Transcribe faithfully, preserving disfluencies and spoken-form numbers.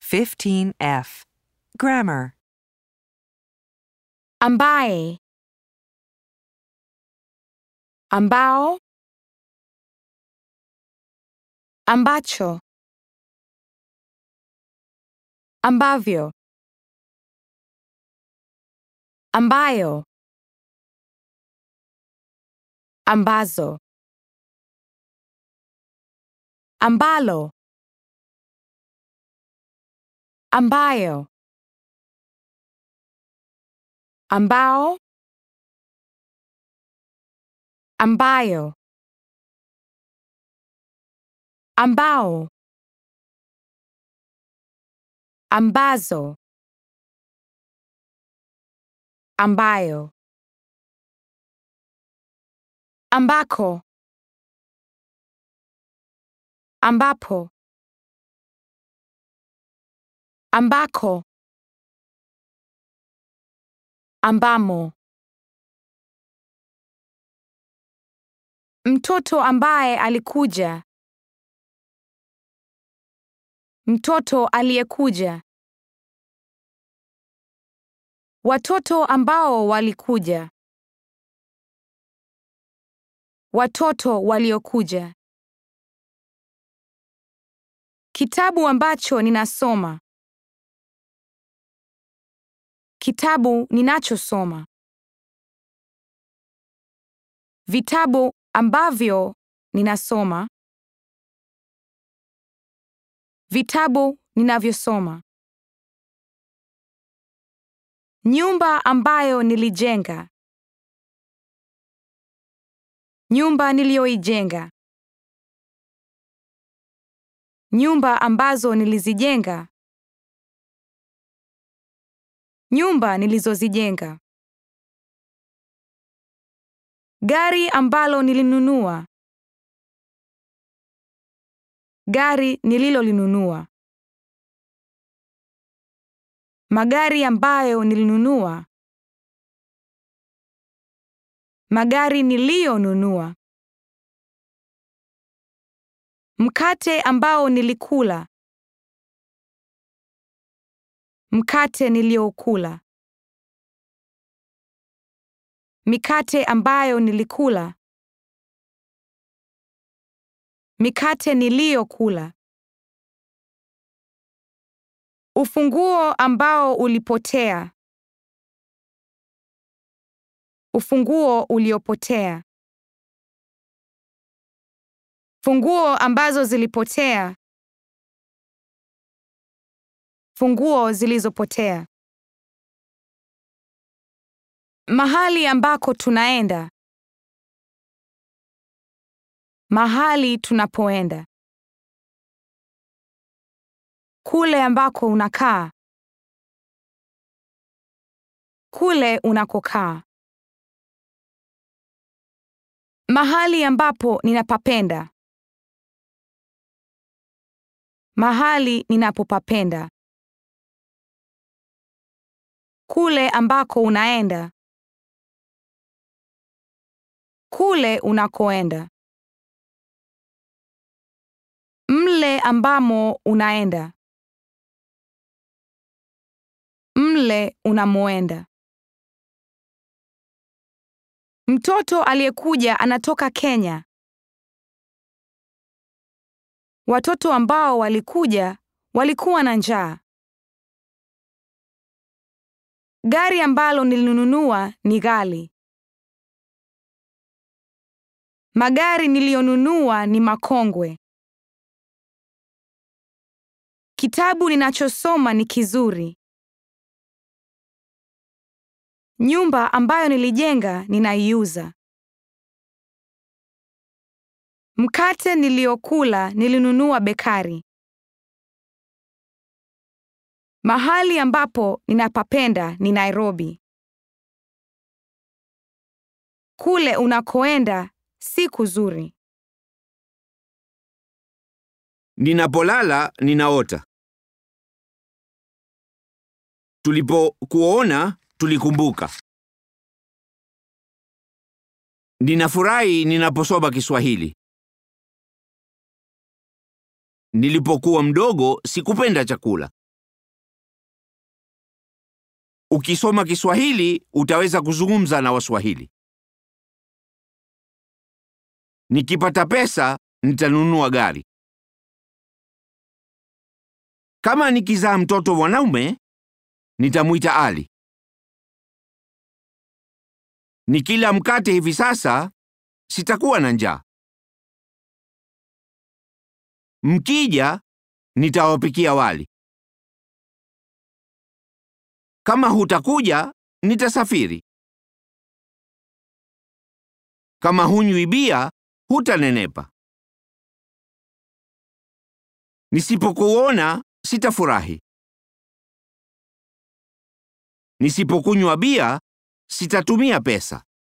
fifteen F. Grammar. Ambaye, ambao, ambacho, ambavyo, ambayo, ambazo, ambalo, ambayo, ambao, ambayo, ambao, ambazo, ambayo, ambako, ambapo, ambako, ambamo. Mtoto ambaye alikuja. Mtoto aliyekuja. Watoto ambao walikuja. Watoto waliokuja. Kitabu ambacho ninasoma. Kitabu ninachosoma. Vitabu ambavyo ninasoma. Vitabu ninavyosoma. Nyumba ambayo nilijenga. Nyumba niliyoijenga. Nyumba ambazo nilizijenga. Nyumba nilizozijenga. Gari ambalo nilinunua. Gari nililolinunua. Magari ambayo nilinunua. Magari niliyonunua. Mkate ambao nilikula. Mkate niliokula. Mikate ambayo nilikula. Mikate niliyokula. Ufunguo ambao ulipotea. Ufunguo uliopotea. Funguo ambazo zilipotea. Funguo zilizopotea. Mahali ambako tunaenda. Mahali tunapoenda. Kule ambako unakaa. Kule unakokaa. Mahali ambapo ninapapenda. Mahali ninapopapenda. Kule ambako unaenda. Kule unakoenda. Mle ambamo unaenda. Mle unamoenda. Mtoto aliyekuja anatoka Kenya. Watoto ambao walikuja walikuwa na njaa. Gari ambalo nilinunua ni ghali. Magari niliyonunua ni makongwe. Kitabu ninachosoma ni kizuri. Nyumba ambayo nilijenga ninaiuza. Mkate niliokula nilinunua bekari. Mahali ambapo ninapapenda ni Nairobi. Kule unakoenda si kuzuri. Ninapolala ninaota. Tulipokuona tulikumbuka. Ninafurahi ninaposoma Kiswahili. Nilipokuwa mdogo sikupenda chakula. Ukisoma Kiswahili utaweza kuzungumza na Waswahili. Nikipata pesa nitanunua gari. Kama nikizaa mtoto mwanaume nitamuita Ali. Nikila mkate hivi sasa sitakuwa na njaa. Mkija nitawapikia wali. Kama hutakuja nitasafiri. Kama hunywi bia hutanenepa. Nisipokuona sitafurahi. Nisipokunywa bia sitatumia pesa.